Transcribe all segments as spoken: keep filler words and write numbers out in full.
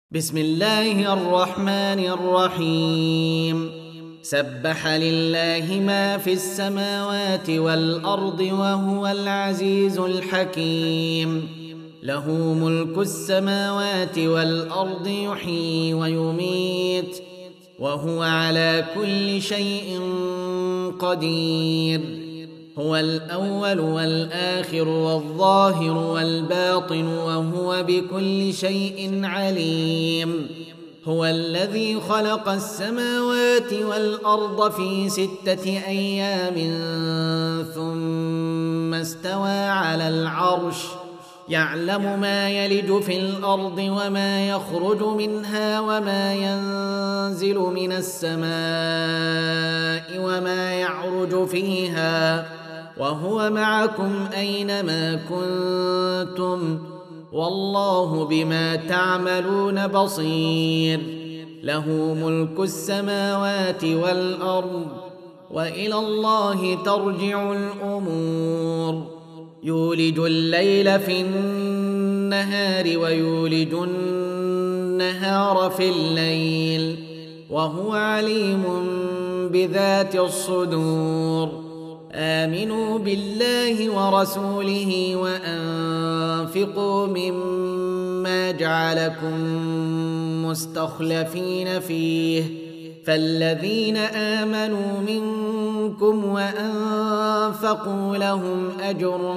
بسم الله الرحمن الرحيم سبح لله ما في السماوات والأرض وهو العزيز الحكيم له ملك السماوات والأرض يحيي ويميت وهو على كل شيء قدير هو الأول والآخر والظاهر والباطن وهو بكل شيء عليم هو الذي خلق السماوات والأرض في ستة أيام ثم استوى على العرش يعلم ما يلج في الأرض وما يخرج منها وما ينزل من السماء وما يعرج فيها وهو معكم أينما كنتم والله بما تعملون بصير له ملك السماوات والأرض وإلى الله ترجع الأمور يولج الليل في النهار ويولج النهار في الليل وهو عليم بذات الصدور آمنوا بالله ورسوله وأنفقوا مما جعلكم مستخلفين فيه فالذين آمنوا منكم وأنفقوا لهم أجر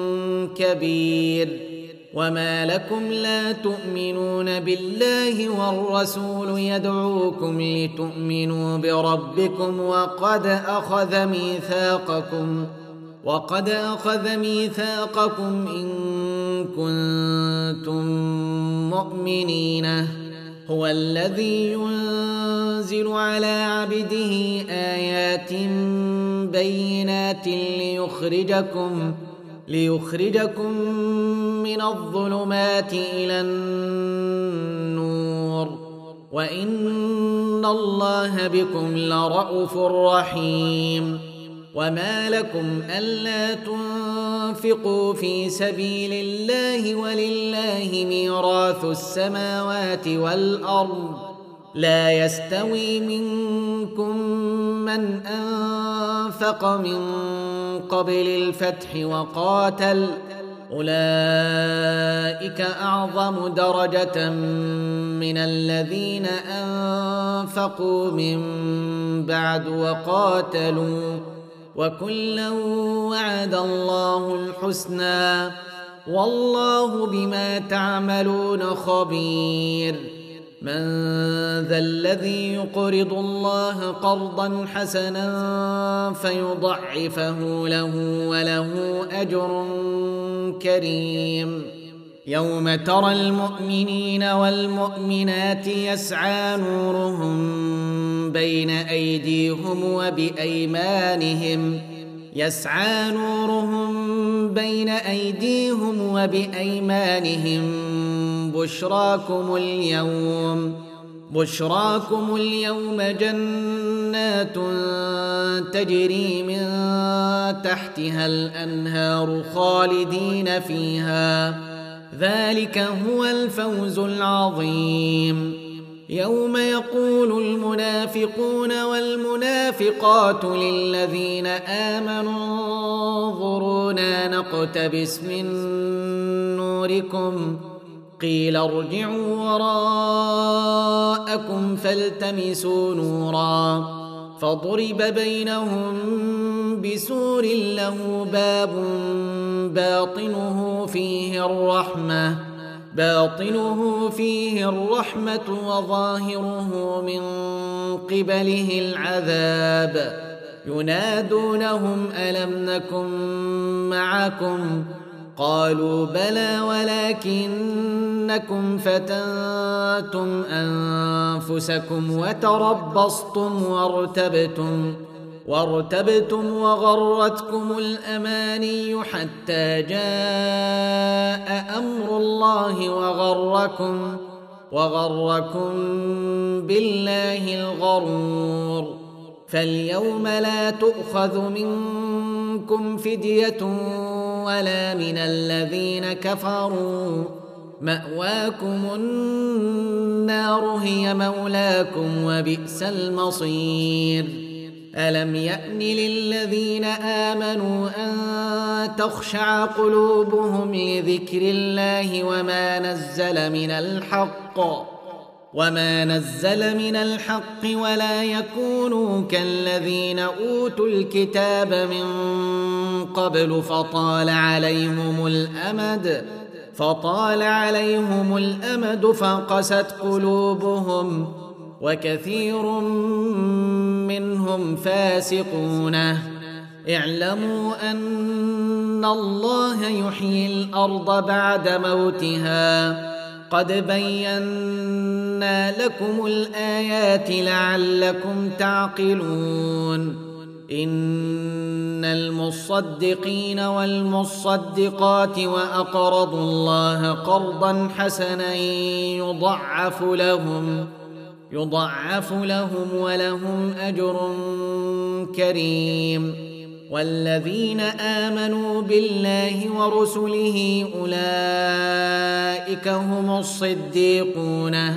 كبير وما لكم لا تؤمنون بالله والرسول يدعوكم لتؤمنوا بربكم وقد أخذ ميثاقكم وقد أخذ ميثاقكم إن كنتم مؤمنين هو الذي ينزل على عبده آيات بينات ليخرجكم ليخرجكم من الظلمات إلى النور وإن الله بكم لرءوف رحيم وما لكم ألا تنفقوا في سبيل الله ولله ميراث السماوات والأرض لا يستوي منكم من أنفق من قبل الفتح وقاتل أولئك أعظم درجة من الذين أنفقوا من بعد وقاتلوا وكلا وعد الله الحسنى والله بما تعملون خبير من ذا الذي يقرض الله قرضا حسنا فيضعفه له وله أجر كريم يوم ترى المؤمنين والمؤمنات يسعى نورهم بين أيديهم وبأيمانهم يسعى نورهم بين أيديهم وبأيمانهم بشراكم اليوم بشراكم اليوم جنات تجري من تحتها الأنهار خالدين فيها ذلك هو الفوز العظيم يوم يقول المنافقون والمنافقات للذين آمنوا انظرونا نقتبس من نوركم قيل ارجعوا وراءكم فالتمسوا نورا فضرب بينهم بسور له باب باطنه فيه الرحمة باطنه فيه الرحمة وظاهره من قبله العذاب ينادونهم ألم نكن معكم قالوا بلى ولكنكم فتنتم أنفسكم وتربصتم وارتبتم وارتبتم وغرتكم الأماني حتى جاء أمر الله وغركم وغركم بالله الغرور فاليوم لا تؤخذ منكم فدية ولا من الذين كفروا مأواكم النار النار هي مولاكم وبئس المصير ألم يأن للذين آمنوا أن تخشع قلوبهم لذكر الله وما نزل من الحق وما نزل من الحق ولا يكونوا كالذين أوتوا الكتاب من قبل فطال عليهم الأمد فطال عليهم الأمد فقست قلوبهم وكثير منهم فاسقون اعلموا أن الله يحيي الأرض بعد موتها قد بينا لكم الآيات لعلكم تعقلون إن المصدقين والمصدقات وأقرضوا الله قرضا حسنا يضعف لهم يضعف لهم ولهم أجر كريم والذين آمنوا بالله ورسله أولئك هم الصديقون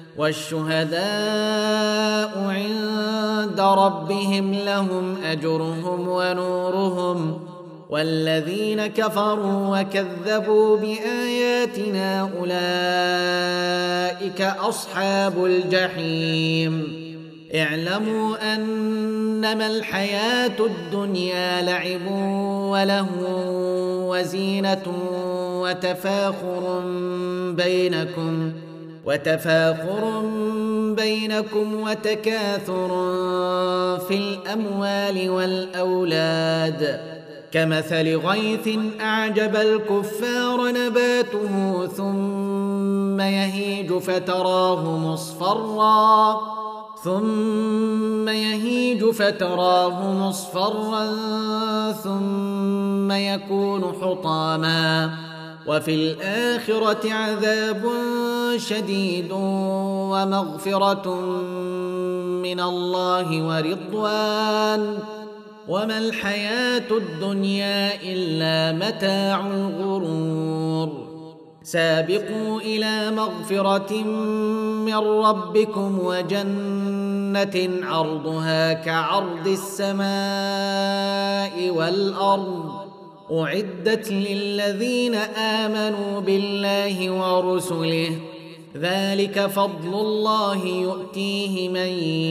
والشهداء عند ربهم لهم أجرهم ونورهم والذين كفروا وكذبوا بآياتنا أولئك أصحاب الجحيم اعلموا أنما الحياة الدنيا لعب ولهو وزينة وتفاخر بينكم وتفاخر بينكم وتكاثر في الأموال والأولاد كمثل غيث أعجب الكفار نباته ثم يهيج فتراه مصفرا ثم يهيج فتراه مصفرا ثم يكون حطاما وفي الآخرة عذاب شديد ومغفرة من الله ورضوان وما الحياة الدنيا إلا متاع الغرور سابقوا إلى مغفرة من ربكم وجنة عرضها كعرض السماء والأرض أعدت للذين آمنوا بالله ورسله ذلك فضل الله يؤتيه من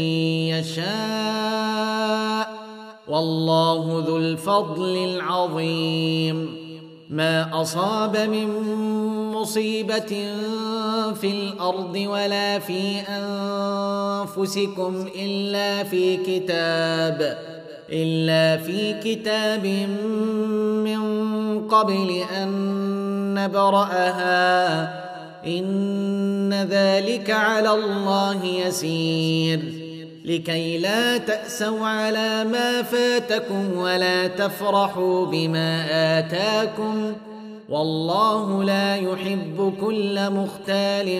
يشاء والله ذو الفضل العظيم ما أصاب من مصيبة في الأرض ولا في أنفسكم إلا في كتاب إلا في كتاب من قبل أن نبرأها إن ذلك على الله يسير لكي لا تأسوا على ما فاتكم ولا تفرحوا بما آتاكم والله لا يحب كل مختال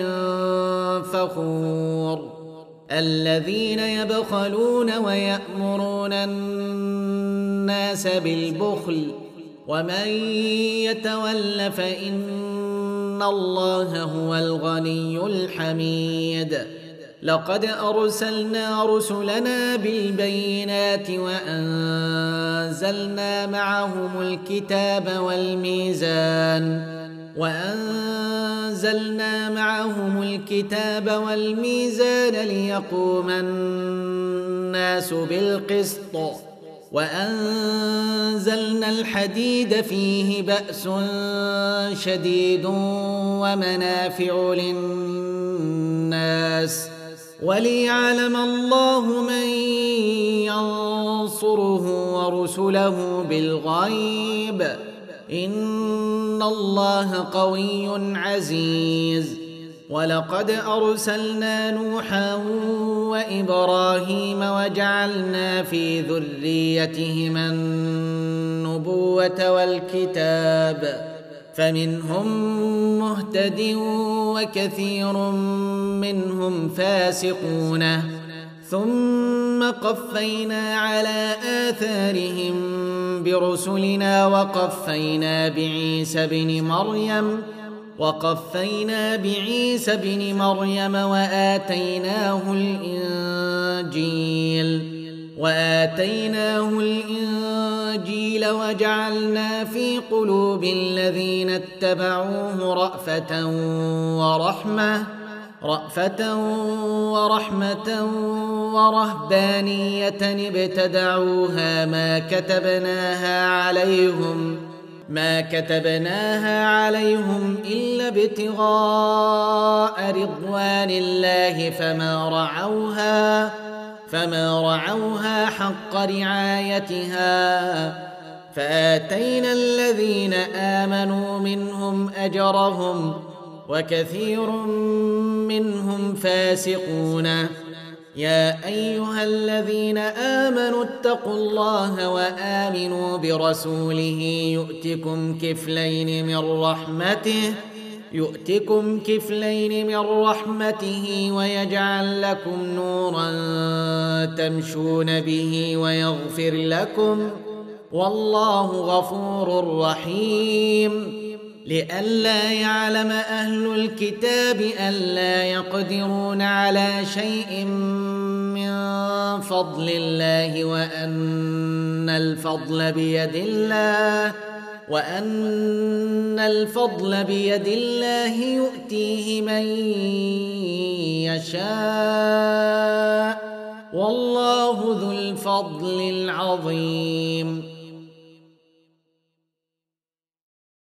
فخور الذين يبخلون ويأمرون الناس بالبخل ومن يتول فإن الله هو الغني الحميد لقد أرسلنا رسلنا بالبينات وأنزلنا معهم الكتاب والميزان وأنزلنا معهم الكتاب والميزان ليقوم الناس بالقسط وأنزلنا الحديد فيه بأس شديد ومنافع للناس وليعلم الله من ينصره ورسله بالغيب إن الله قوي عزيز ولقد أرسلنا نوحا وإبراهيم وجعلنا في ذريتهما النبوة والكتاب فمنهم مهتد وكثير منهم فاسقون ثم قفينا على آثارهم برسلنا وقفينا بعيسى ابن مريم وقفينا بعيسى ابن مريم وآتيناه الإنجيل وآتيناه الإنجيل وجعلنا في قلوب الذين اتبعوه رأفة ورحمة رأفة ورحمة ورهبانية ابتدعوها ما كتبناها عليهم ما كتبناها عليهم إلا ابتغاء رضوان الله فما رعوها فما رعوها حق رعايتها فآتينا الذين آمنوا منهم أجرهم وكثير منهم فاسقون يا أيها الذين آمنوا اتقوا الله وآمنوا برسوله يؤتكم كفلين من رحمته يؤتكم كفلين من رحمته ويجعل لكم نورا تمشون به ويغفر لكم والله غفور رحيم لئلا يعلم أهل الكتاب ألا يقدرون على شيء من فضل الله وأن الفضل بيد الله وأن الفضل بيد الله يؤتيه من يشاء والله ذو الفضل العظيم